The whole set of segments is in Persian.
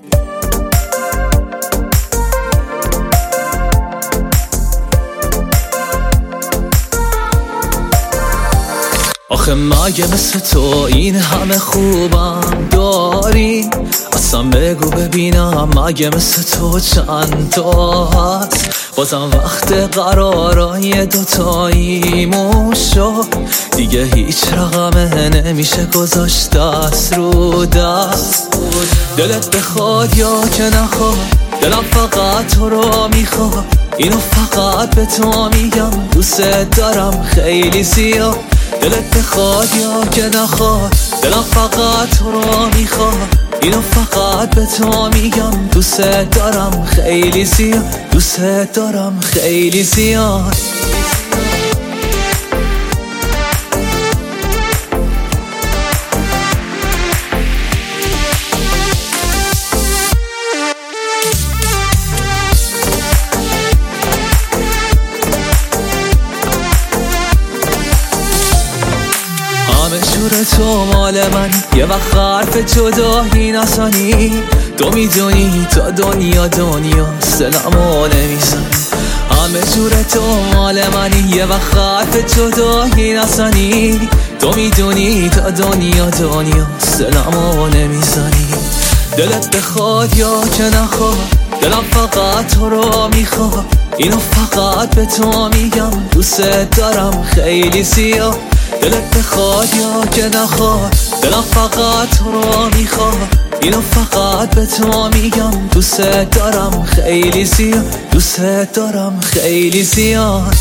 آخه مگه مثل تو این همه خوبم داری؟ اصلا بگو ببینم مگه مثل تو چند تا هست؟ بازم وقت قرارای دوتاییمون شد دیگه هیچ رقمه نمیشه گذاشت دست رو دست. دلت بخواد یا که نخواد دلم فقط تو رو میخواد، اینو فقط به تو میگم دوست دارم خیلی زیاد. دلت بخواد یا که نخواد دلم فقط تو رو میخواد، اینو فقط به تو میگم دوست دارم خیلی زیاد، دوست دارم خیلی زیاد. همه جور تو مال منی، یه وقت حرف جدایی نزنی، تو میدونی تا دنیا سلامو نمیزنی. همه جور تو مال منی، یه وقت حرف جدایی نزنی، تو میدونی تا دنیا سلامو نمیزنی. دلت بخواد یا که نخواد دلم فقط تو رو میخواد، اینو فقط به تو میگم دوست دارم خیلی زیاد. دلت بخواد یا که نخواد دلم فقط تو رو میخواد، اینو فقط به تو میگم دوست دارم خیلی زیاد، دوست دارم خیلی زیاد.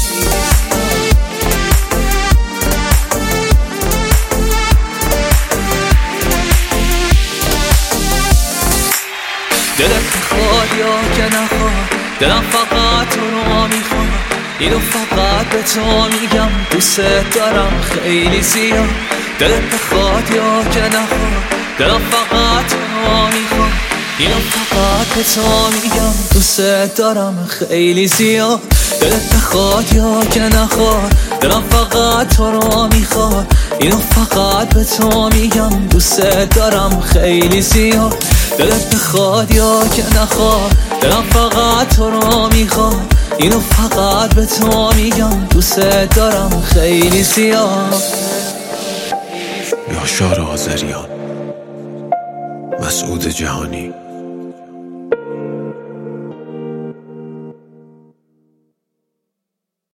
دلت بخواد یا که نخواد دلم فقط تو رو میخواد، اینو فقط به تو میگم دوست دارم خیلی زیاد. دلت بخواد یا که نخواد دلم فقط تو رو میخواد، اینو فقط به تو میگم دوست دارم خیلی زیاد. دلت بخواد یا که نخواد دلم فقط تو رو میخواد، اینو فقط به تو میگم دوست دارم خیلی زیاد. دلت بخواد یا که نخواد دلم فقط تو رو میخواد، اینو فقط به تو میگم دوست دارم خیلی زیاد. یاشار آذریان، مسعود جهانی.